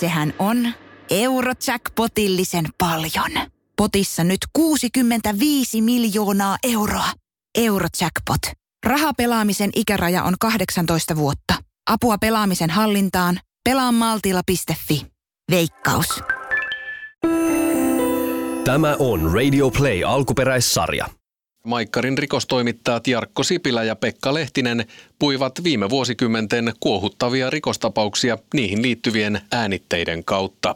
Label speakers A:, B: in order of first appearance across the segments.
A: Sehän on Eurojackpotillisen paljon. Potissa nyt 65 miljoonaa euroa. Eurojackpot. Rahapelaamisen ikäraja on 18 vuotta. Apua pelaamisen hallintaan. Pelaamaltilla.fi. Veikkaus.
B: Tämä on Radio Play alkuperäissarja.
C: Maikkarin rikostoimittajat Jarkko Sipilä ja Pekka Lehtinen puivat viime vuosikymmenten kuohuttavia rikostapauksia niihin liittyvien äänitteiden kautta.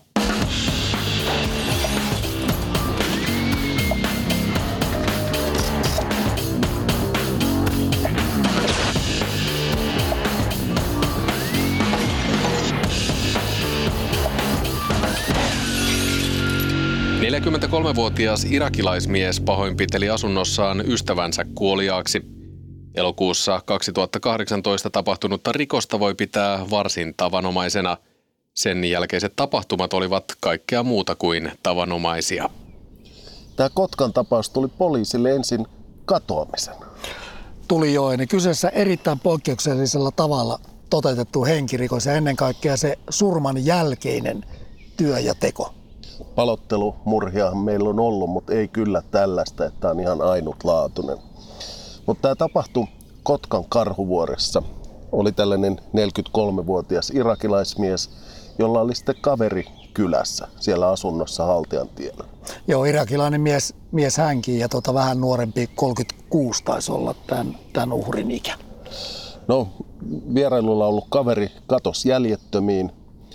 C: – 43-vuotias irakilaismies pahoinpiteli asunnossaan ystävänsä kuoliaaksi. Elokuussa 2018 tapahtunutta rikosta voi pitää varsin tavanomaisena. Sen jälkeiset tapahtumat olivat kaikkea muuta kuin tavanomaisia.
D: Tämä Kotkan tapaus tuli poliisille ensin katoamisen.
E: Tuli jo, ja kyseessä erittäin poikkeuksellisella tavalla toteutettu henkirikos ja ennen kaikkea se surman jälkeinen työ ja teko.
D: Palottelumurhiahan meillä on ollut, mutta ei kyllä tällaista, että tämä on ihan ainutlaatuinen. Mutta tämä tapahtui Kotkan Karhuvuoressa. Oli tällainen 43-vuotias irakilaismies, jolla oli sitten kaveri kylässä siellä asunnossa Haltiantiellä.
E: Joo, irakilainen mies hänkin ja vähän nuorempi, 36 taisi olla tämän uhrin ikä.
D: No, vierailulla ollut kaveri katosi jäljettömiin.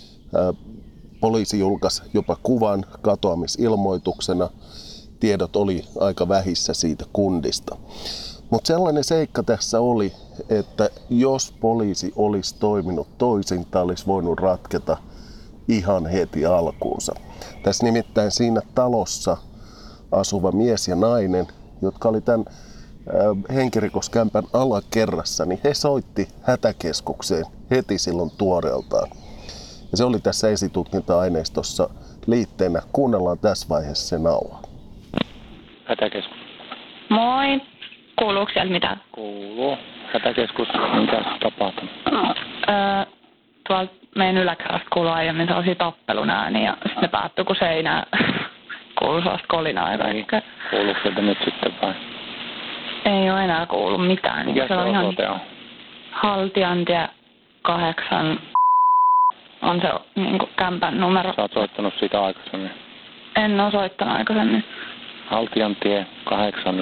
D: Poliisi julkaisi jopa kuvan katoamisilmoituksena. Tiedot oli aika vähissä siitä kundista. Mutta sellainen seikka tässä oli, että jos poliisi olisi toiminut toisin, tämä olisi voinut ratketa ihan heti alkuunsa. Tässä nimittäin siinä talossa asuva mies ja nainen, jotka oli tämän henkirikoskämpän alakerrassa, niin he soitti hätäkeskukseen heti silloin tuoreeltaan. Ja se oli tässä esitutkinta-aineistossa liitteenä. Kuunnellaan tässä vaiheessa se nauha.
F: Hätäkeskus.
G: Moi. Kuuluuko siellä mitään?
F: Kuuluu. Hätäkeskus. Mitä tapahtunut?
G: Tuolta meidän yläkerrasta kuului aiemmin sellaisia tappelun ääniä ja sitten ne päättyi, kun seinään kuului sellaista kolinaa ja kaikkea.
F: Kuuluuko sieltä nyt sitten vai?
G: Ei ole enää kuullut mitään.
F: Mikä se osoite on?
G: Haltiantie 8 on se niin kuin kämpän numero.
F: Sä oot soittanut siitä aikaisemmin?
G: En ole soittanut aikaisemmin.
F: Haltiantie 8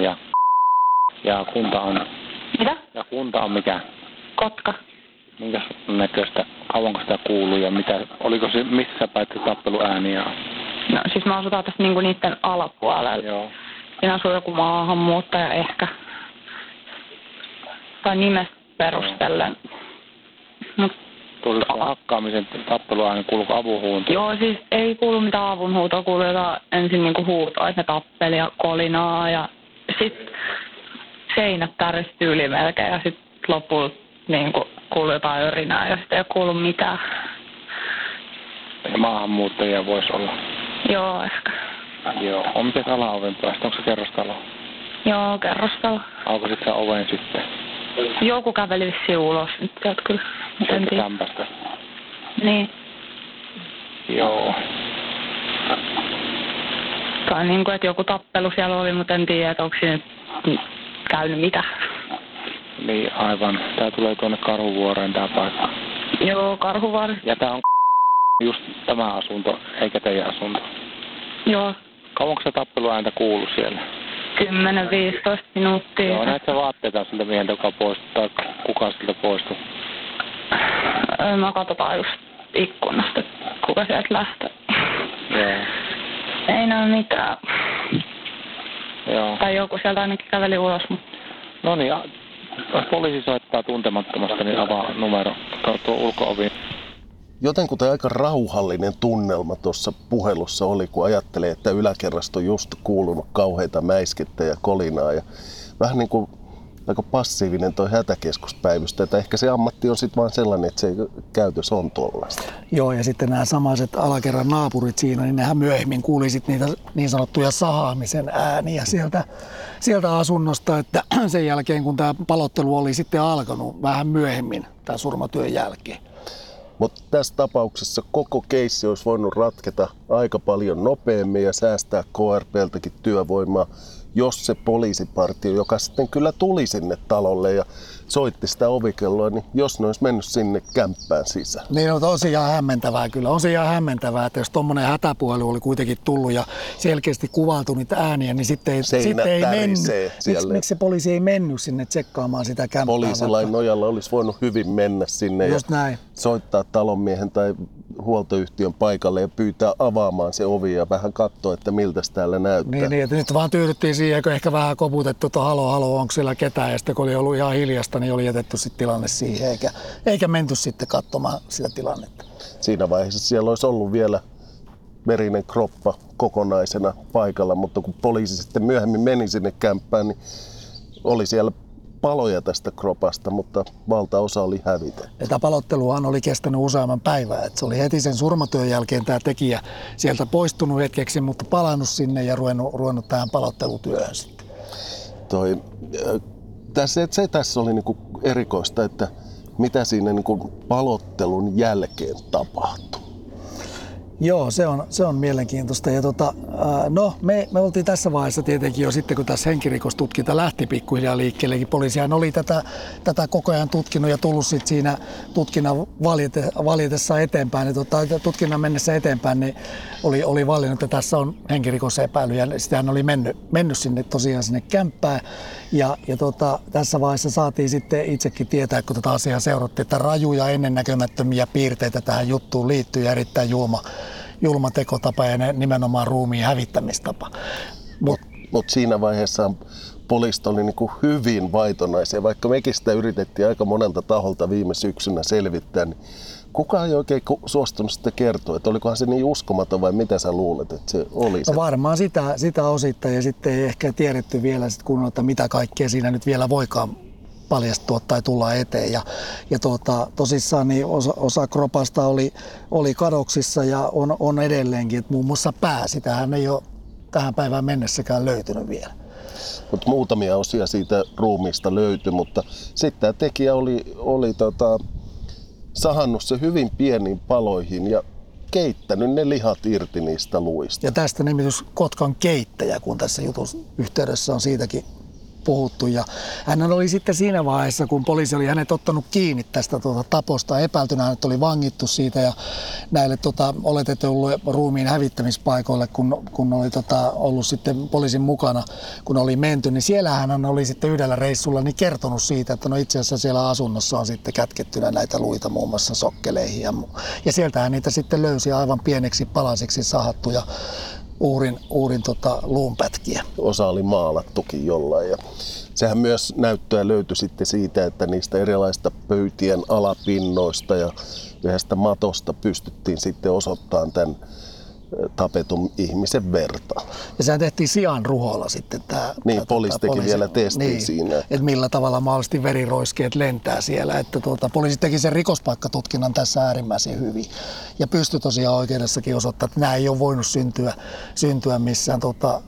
F: ja kunta on...
G: Mitä?
F: Ja kunta on mikä?
G: Kotka.
F: Minkäs näköistä? Kauanko sitä kuuluu ja mitä? Oliko se missä päätti tappeluääniä?
G: No siis me asutaan tässä niinku niiden alapuolella.
F: Joo.
G: Siinä asuu joku maahanmuuttaja ehkä. Tai nimestä perustellen.
F: Tuliko hakkaamisen tappeluääni, kuuluuko avunhuuto?
G: Joo, siis ei kuulu mitään avunhuutoa, kuului jotain ensin niinku huutoa, että ne tappeli ja kolinaa ja sitten seinät tärisi yli melkein ja sitten lopulta niinku kuului jotain örinää ja sitten ei kuulu mitään.
F: Ja maahanmuuttajia voisi olla?
G: Joo, ehkä.
F: Joo. On miten alaoven päästä? Onko se kerrostalo?
G: Joo, kerrostalo.
F: Aukasit sä oven sitten?
G: Joku käveli vissiin ulos nyt sieltä kyllä.
F: Sieltä kämpästä?
G: Niin.
F: Joo.
G: Tai niin kuin, että joku tappelu siellä oli, mutta en tiedä, että onko siinä käynyt mitä.
F: Niin, aivan. Tää tulee tuonne Karhuvuoreen tää paikka.
G: Joo, Karhuvuori.
F: Ja tää on just tämä asunto, eikä teidän asunto.
G: Joo.
F: Kauanko se tappeluääntä kuuluu siellä?
G: 10-15 minuuttia.
F: Joo, näet sä vaatteita siltä mieheltä, joka poistui, tai kuka siltä poistui?
G: Mä katsotaan just ikkunasta, kuka sieltä lähtee.
F: Joo.
G: Ei näy mitään.
F: Joo.
G: Tai joku sieltä ainakin käveli ulos, mutta...
F: No niin, jos poliisi soittaa tuntemattomasta, niin avaa numero tuo ulko-ovi.
D: Jotenkuten aika rauhallinen tunnelma tuossa puhelussa oli, kun ajattelee, että yläkerrasta on just kuulunut kauheita mäiskettä ja kolinaa. Ja vähän niin kuin aika passiivinen toi hätäkeskuspäivystö, että ehkä se ammatti on sitten vaan sellainen, että se käytös on tuollaista.
E: Joo, ja sitten nämä samaiset alakerran naapurit siinä, niin nehän myöhemmin kuuli sitten niitä niin sanottuja sahaamisen ääniä sieltä asunnosta, että sen jälkeen kun tämä palottelu oli sitten alkanut vähän myöhemmin tämän surmatyön jälkeen.
D: Mutta tässä tapauksessa koko keissi olisi voinut ratketa aika paljon nopeammin ja säästää KRP:ltäkin työvoimaa, jos se poliisipartio, joka sitten kyllä tuli sinne talolle ja soitti sitä ovikelloa, niin jos ne olisi mennyt sinne kämppään sisään.
E: Niin on tosiaan hämmentävää kyllä. On se ihan hämmentävää, että jos tuommoinen hätäpuhelu oli kuitenkin tullut ja selkeästi kuvailtu niitä ääniä, niin sitten ei mennyt. Miksi se poliisi ei mennyt sinne tsekkaamaan sitä kämppää?
D: Poliisilain nojalla olisi voinut hyvin mennä sinne ja soittaa talonmiehen tai huoltoyhtiön paikalle ja pyytää avaamaan se ovi ja vähän katsoa, että miltä täällä näyttää.
E: Niin, että nyt vaan tyydyttiin siihen, kun ehkä vähän koputettu, että halo, onko siellä ketään, ja sitten kun oli ollut ihan hiljasta, niin oli jätetty sitten tilanne siihen, eikä menty sitten katsomaan sitä tilannetta.
D: Siinä vaiheessa siellä olisi ollut vielä verinen kroppa kokonaisena paikalla, mutta kun poliisi sitten myöhemmin meni sinne kämppään, niin oli siellä paloja tästä kropasta, mutta valtaosa oli hävitetty.
E: Tämä palotteluhan oli kestänyt useamman päivää. Se oli heti sen surmatyön jälkeen tämä tekijä sieltä poistunut hetkeksi, mutta palannut sinne ja ruvennut tähän palottelutyöhön sitten.
D: Se tässä oli niinku erikoista, että mitä siinä niinku palottelun jälkeen tapahtui.
E: Joo, se on mielenkiintoista. Ja me oltiin tässä vaiheessa tietenkin jo sitten, kun tässä henkirikostutkinta lähti pikkuhiljaa liikkeellekin. Poliisihan oli tätä koko ajan tutkinut ja tullut sitten siinä tutkinnan valjetessa eteenpäin. Ja tutkinnan mennessä eteenpäin niin oli valinnut, että tässä on henkirikosepäily. Ja sitähän oli mennyt sinne tosiaan sinne kämppään. Ja tässä vaiheessa saatiin sitten itsekin tietää, kun tätä asiaa seurattiin, että rajuja ennennäkemättömiä piirteitä tähän juttuun liittyy ja erittäin julma tekotapa ja nimenomaan ruumiin hävittämistapa.
D: Mutta siinä vaiheessa poliisit oli niinku hyvin vaitonaisia, vaikka mekin sitä yritettiin aika monelta taholta viime syksynä selvittää, niin kukaan ei oikein suostunut sitä kertoa, että olikohan se niin uskomaton vai mitä sä luulet, että se oli se?
E: No varmaan sitä osittain ja sitten ei ehkä tiedetty vielä sit kunnolla, että mitä kaikkea siinä nyt vielä voikaan paljastua tai tulla eteen. Ja tosissaan niin osa kropasta oli kadoksissa ja on edelleenkin, että muun muassa pää, sitähän ei ole tähän päivään mennessäkään löytynyt vielä.
D: Mutta muutamia osia siitä ruumiista löytyi, mutta sitten tämä tekijä oli sahannut se hyvin pieniin paloihin ja keittänyt ne lihat irti niistä luista.
E: Ja tästä nimitys Kotkan keittäjä, kun tässä jutun yhteydessä on siitäkin puhuttu. Ja hän oli sitten siinä vaiheessa, kun poliisi oli hänet ottanut kiinni tästä taposta epäiltynä, hänet oli vangittu siitä ja näille oletetuille ruumiin hävittämispaikoille, kun oli ollut sitten poliisin mukana, kun oli menty, niin siellähän hän oli sitten yhdellä reissulla niin kertonut siitä, että no itse asiassa siellä asunnossa on sitten kätkettynä näitä luita muun muassa sokkeleihin ja sieltähän niitä sitten löysi aivan pieneksi palasiksi sahattuja uhrin luunpätkiä.
D: Osa oli maalattukin jollain. Ja sehän myös näyttöä löytyi sitten siitä, että niistä erilaisista pöytien alapinnoista ja yhdestä matosta pystyttiin sitten osoittamaan tämän tapetun ihmisen verta.
E: Ja sehän tehtiin sian ruholla sitten tämä.
D: Niin, poliisi teki vielä testin siinä.
E: Että millä tavalla mahdollisesti veriroiskeet lentää siellä. Että poliisi teki sen rikospaikkatutkinnan tässä äärimmäisen hyvin. Ja pystyi tosiaan oikeudessakin osoittamaan, että nämä ei ole voinut syntyä missään,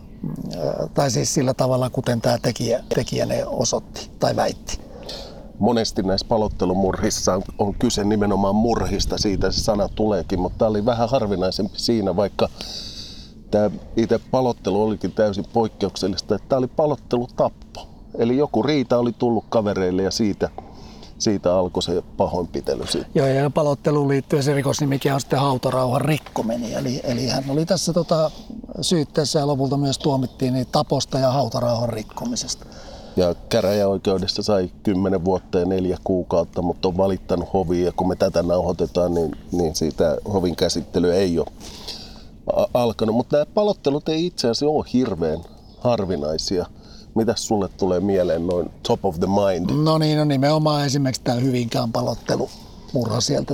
E: tai siis sillä tavalla, kuten tämä tekijä ne osoitti tai väitti.
D: Monesti näissä palottelumurhissa on kyse nimenomaan murhista, siitä se sana tuleekin, mutta tämä oli vähän harvinaisempi siinä, vaikka tämä itse palottelu olikin täysin poikkeuksellista, että tämä oli palottelutappo. Eli joku riita oli tullut kavereille ja siitä alkoi se pahoinpitely.
E: Joo, ja palotteluun liittyen se rikosnimikin on sitten hautarauhan rikkominen. Eli hän oli tässä syytteessä ja lopulta myös tuomittiin niin taposta ja hautarauhan rikkomisesta.
D: Ja käräjäoikeudessa sai 10 vuotta ja 4 kuukautta, mutta on valittanut hoviin. Ja kun me tätä nauhoitetaan, niin siitä hovin käsittely ei ole alkanut. Mutta nämä palottelut ei itse asiassa ole hirveän harvinaisia. Mitäs sulle tulee mieleen noin top of the mind?
E: No nimenomaan esimerkiksi tämä Hyvinkään palottelumurha sieltä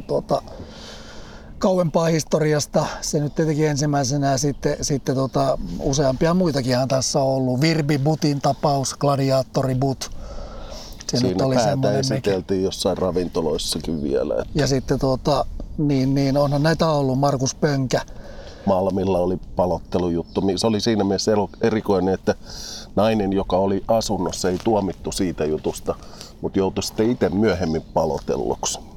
E: kauempaa historiasta. Se nyt tietenkin ensimmäisenä ja sitten useampia muitakinhan tässä on ollut. Virbi Butin tapaus, gladiaattori But.
D: Siinä päätä esiteltiin jossain ravintoloissakin vielä.
E: Ja sitten onhan näitä ollut. Markus Pönkä.
D: Malmilla oli palottelujuttu. Se oli siinä mielessä erikoinen, että nainen, joka oli asunnossa, ei tuomittu siitä jutusta, mutta joutui sitten itse myöhemmin palotelluksi.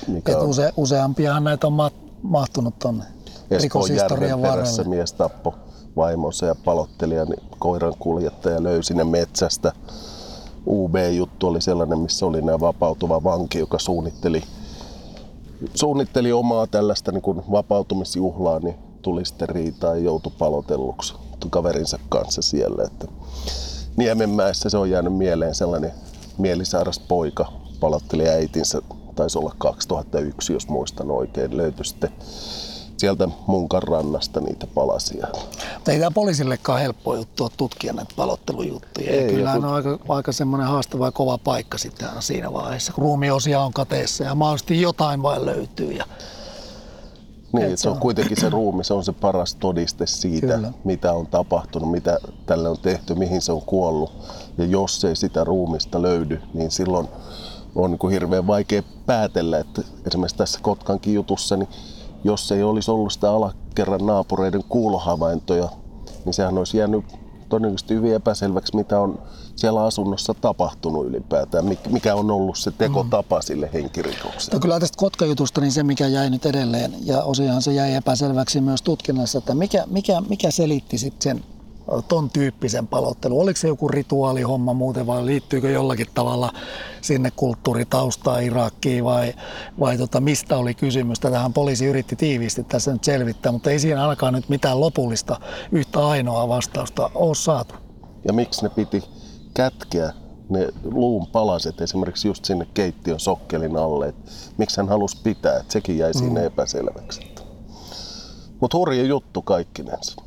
E: Useampiahan näitä on mahtunut tuonne rikoshistorian
D: perässä
E: varrelle.
D: mies tappoi vaimonsa ja palottelija, niin koiran kuljettaja löysi ne metsästä. UB-juttu oli sellainen, missä oli nämä vapautuva vanki, joka suunnitteli omaa tällaista niin kuin vapautumisjuhlaa, niin tuli sitten riitaa ja joutui palotelluksi kaverinsa kanssa siellä. Että Niemenmäessä se on jäänyt mieleen sellainen mielisairas poika, palotteli äitinsä, taisi olla 2001, jos muistan oikein, löytyi sitten sieltä Munkan rannasta niitä palasia.
E: Mutta ei tämä poliisillekaan helppo juttu ole tutkia näitä palottelujuttuja. Ei, kyllähän on aika semmoinen haastava ja kova paikka sitten siinä vaiheessa, kun ruumiosia on kateessa ja mahdollisesti jotain vain löytyy.
D: Niin, se on kuitenkin se ruumi, se on se paras todiste siitä, kyllä, mitä on tapahtunut, mitä tälle on tehty, mihin se on kuollut. Ja jos ei sitä ruumista löydy, niin silloin on niin kuin hirveän vaikea päätellä, että esimerkiksi tässä Kotkankin jutussa, niin jos ei olisi ollut sitä alakerran naapureiden kuulohavaintoja, niin sehän olisi jäänyt todennäköisesti hyvin epäselväksi, mitä on siellä asunnossa tapahtunut ylipäätään, mikä on ollut se tekotapa sille henkirikokselle.
E: No kyllä tästä Kotka-jutusta niin se, mikä jäi nyt edelleen, ja osiaan se jäi epäselväksi myös tutkinnassa, että mikä selitti sitten sen ton tyyppisen palottelun? Oliko se joku rituaalihomma muuten vai liittyykö jollakin tavalla sinne kulttuuritaustaan Irakiin vai mistä oli kysymys? Tätähän poliisi yritti tiiviisti tässä nyt selvittää, mutta ei siinä ainakaan nyt mitään lopullista yhtä ainoa vastausta ole saatu.
D: Ja miksi ne piti kätkeä ne luun palaset esimerkiksi just sinne keittiön sokkelin alle? Miksi hän halusi pitää? Että sekin jäi siinä epäselväksi. Mutta hurja juttu kaikkinensa.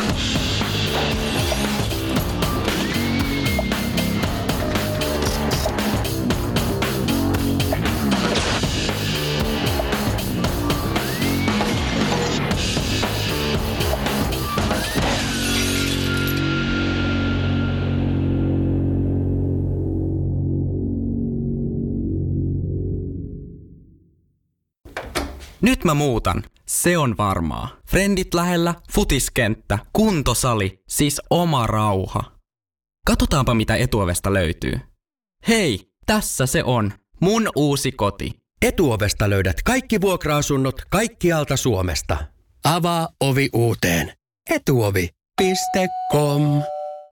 H: Nyt mä muutan. Se on varmaa. Frendit lähellä, futiskenttä, kuntosali, siis oma rauha. Katsotaanpa mitä Etuovesta löytyy. Hei, tässä se on. Mun uusi koti.
I: Etuovesta löydät kaikki vuokra-asunnot kaikkialta Suomesta. Avaa ovi uuteen. Etuovi.com